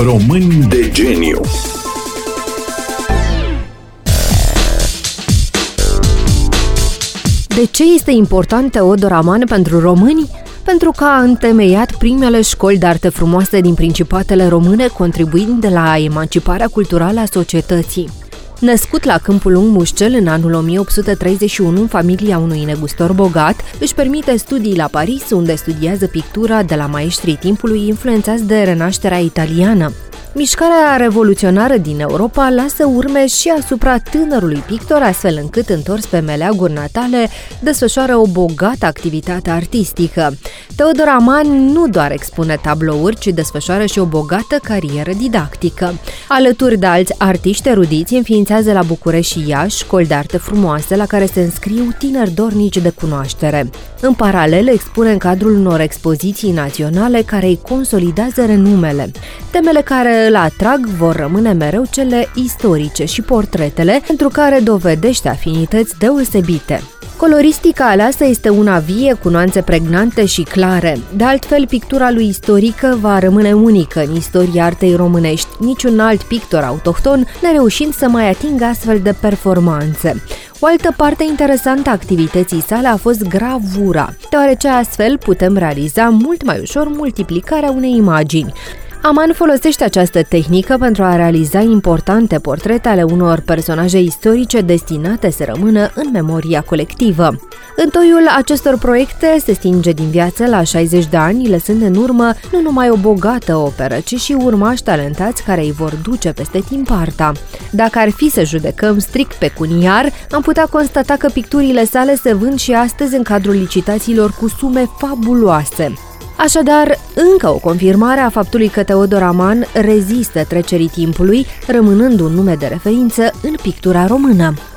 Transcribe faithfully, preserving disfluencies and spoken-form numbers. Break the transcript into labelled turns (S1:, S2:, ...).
S1: Români de geniu.
S2: De ce este important Teodor Aman pentru români? Pentru că a întemeiat primele școli de arte frumoase din Principatele Române, contribuind la emanciparea culturală a societății. Născut la Câmpul Lung Mușcel în anul o mie opt sute treizeci și unu în familia unui negustor bogat, își permite studii la Paris, unde studiază pictura de la maestrii timpului influențați de renașterea italiană. Mișcarea revoluționară din Europa lasă urme și asupra tânărului pictor, astfel încât, întors pe meleaguri natale, desfășoară o bogată activitate artistică. Teodor Aman nu doar expune tablouri, ci desfășoară și o bogată carieră didactică. Alături de alți artiști erudiți, înființează la București și Iași școli de arte frumoase la care se înscriu tineri dornici de cunoaștere. În paralel, expune în cadrul unor expoziții naționale care îi consolidează renumele. Temele care îl atrag vor rămâne mereu cele istorice și portretele, pentru care dovedește afinități deosebite. Coloristica aleasă este una vie, cu nuanțe pregnante și clare. De altfel, pictura lui istorică va rămâne unică în istoria artei românești, niciun alt pictor autohton nereușind să mai atingă astfel de performanțe. O altă parte interesantă a activității sale a fost gravura, deoarece astfel putem realiza mult mai ușor multiplicarea unei imagini. Aman folosește această tehnică pentru a realiza importante portrete ale unor personaje istorice destinate să rămână în memoria colectivă. Întoiul acestor proiecte se stinge din viață la șaizeci de ani, lăsând în urmă nu numai o bogată operă, ci și urmași talentați care îi vor duce peste timp arta. Dacă ar fi să judecăm strict pecuniar, am putea constata că picturile sale se vând și astăzi în cadrul licitațiilor cu sume fabuloase. Așadar, încă o confirmare a faptului că Teodor Aman rezistă trecerii timpului, rămânând un nume de referință în pictura română.